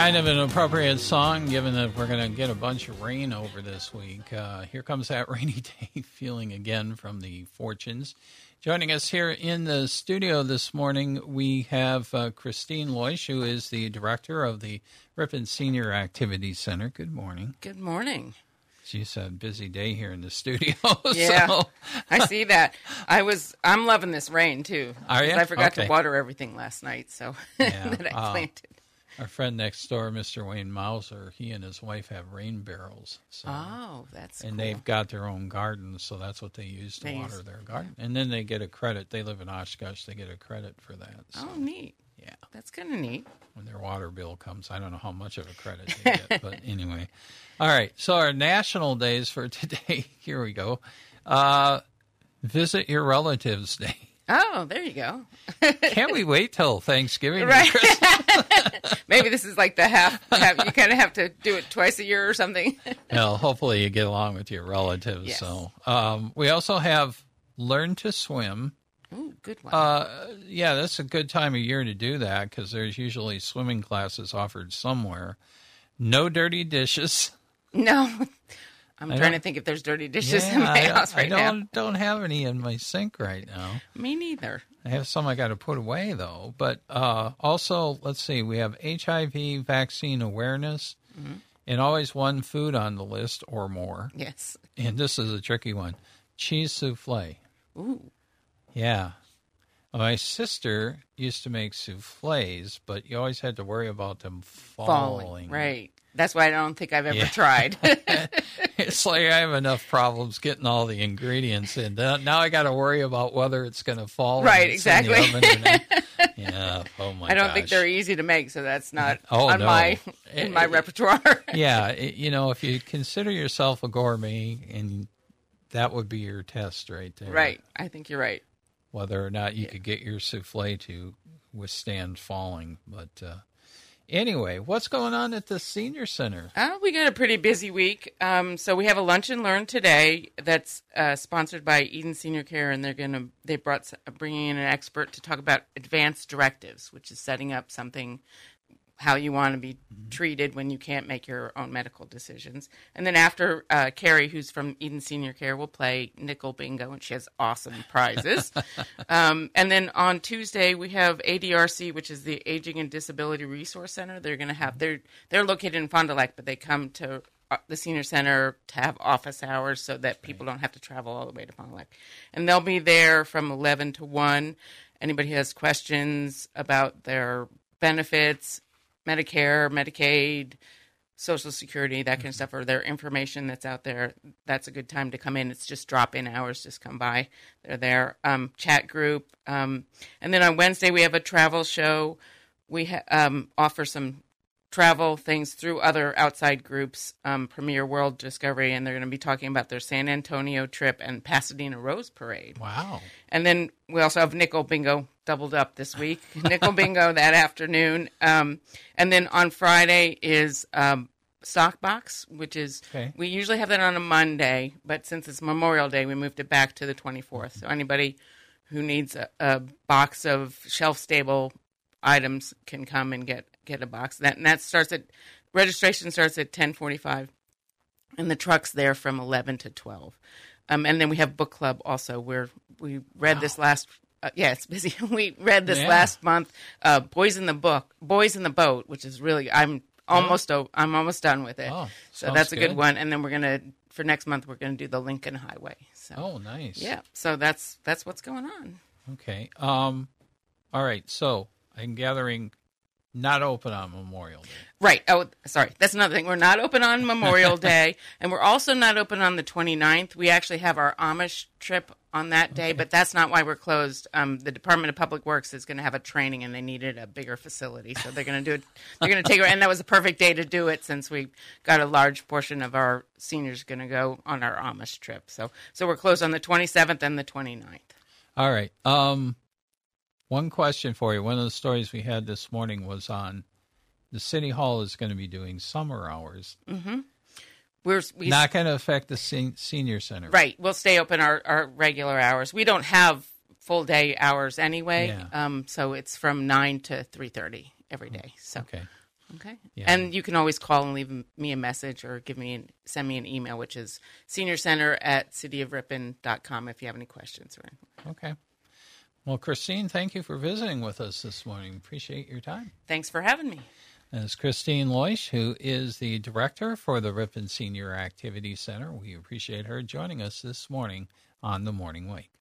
Kind of an appropriate song, given that we're going to get a bunch of rain over this week. Here comes that rainy day feeling again from the Fortunes. Joining us here in the studio this morning, we have Christine Loish, who is the director of the Ripon Senior Activities Center. Good morning. Good morning. She's a busy day here in the studio. Yeah, so. I see that. I'm loving this rain, too. Are you? I forgot Okay. to water everything last night, so Yeah. that I planted. Our friend next door, Mr. Wayne Mauser, he and his wife have rain barrels. So. Oh, that's And cool. they've got their own garden, so that's what they use to water their garden. And then they get a credit. They live in Oshkosh. They get a credit for that. So, Oh, neat. yeah. That's kind of neat. When their water bill comes, I don't know how much of a credit they get. But anyway. All right. So our national days for today, here we go. Visit Your Relatives Day. Oh, there you go. Can't we wait till Thanksgiving and Right. Christmas? Maybe this is like the half. You kind of have to do it twice a year or something. Well, hopefully you get along with your relatives. Yes. So we also have Learn to Swim. Ooh, good one. Yeah, that's a good time of year to do that because there's usually swimming classes offered somewhere. No dirty dishes. No. I'm trying to think if there's dirty dishes in my house right now. I don't have any in my sink right now. Me neither. I have some I got to put away, though. But also, let's see, we have HIV vaccine awareness and always one food on the list or more. Yes. And this is a tricky one. Cheese souffle. Ooh. Yeah. My sister used to make souffles, but you always had to worry about them falling. Right. That's why I don't think I've ever Yeah. tried. It's like I have enough problems getting all the ingredients in. Now I got to worry about whether it's going to fall. Right, when it's in the exactly. oven or not. Yeah. Oh my. I don't think gosh. they're easy to make, so that's not Oh, on no. my repertoire. Yeah. If you consider yourself a gourmet, and that would be your test right there. Right. I think you're right. Whether or not you could get your souffle to withstand falling, but. Anyway, what's going on at the senior center? We got a pretty busy week. So we have a lunch and learn today that's sponsored by Eden Senior Care, and they bringing in an expert to talk about advanced directives, which is setting up something how you want to be treated when you can't make your own medical decisions. And then after, Carrie, who's from Eden Senior Care, will play nickel bingo, and she has awesome prizes. And then on Tuesday, we have ADRC, which is the Aging and Disability Resource Center. They're going to have, they're located in Fond du Lac, but they come to the senior center to have office hours so that people don't have to travel all the way to Fond du Lac. And they'll be there from 11 to 1. Anybody who has questions about their benefits, Medicare, Medicaid, Social Security, that kind of stuff, or their information that's out there, that's a good time to come in. It's just drop-in hours. Just come by. They're there. Chat group. And then on Wednesday, we have a travel show. We offer some travel things through other outside groups, Premier World Discovery, and they're going to be talking about their San Antonio trip and Pasadena Rose Parade. Wow. And then we also have Nickel Bingo doubled up this week. Nickel Bingo that afternoon. And then on Friday is Stock Box, which is, we usually have that on a Monday, but since it's Memorial Day, we moved it back to the 24th. So anybody who needs a box of shelf-stable items can come and get a box. Registration starts at 10:45, and the truck's there from 11 to 12. And then we have book club also, where we read this last. It's busy. We read this last month, Boys in the Boat, which is really I'm almost done with it. Oh, so that's a good one. And then for next month we're gonna do the Lincoln Highway. So, oh, nice. Yeah. So that's what's going on. Okay. All right. So I'm gathering. Not open on Memorial Day. Right. Oh, sorry. That's another thing. We're not open on Memorial Day, and we're also not open on the 29th. We actually have our Amish trip on that day, but that's not why we're closed. The Department of Public Works is going to have a training, and they needed a bigger facility, so they're going to do it. They're going to take it, and that was a perfect day to do it since we got a large portion of our seniors going to go on our Amish trip. So we're closed on the 27th and the 29th. All right. One question for you. One of the stories we had this morning was on the City Hall is going to be doing summer hours. Mm-hmm. We're not going to affect the senior center. Right. We'll stay open our regular hours. We don't have full day hours anyway. Yeah. So it's from 9 to 3:30 every day. So. Okay. Okay. Yeah. And you can always call and leave me a message or send me an email, which is seniorcenter@cityofripon.com if you have any questions or anything. Okay. Well, Christine, thank you for visiting with us this morning. Appreciate your time. Thanks for having me. As Christine Loish, who is the director for the Ripon Senior Activity Center. We appreciate her joining us this morning on The Morning Wake.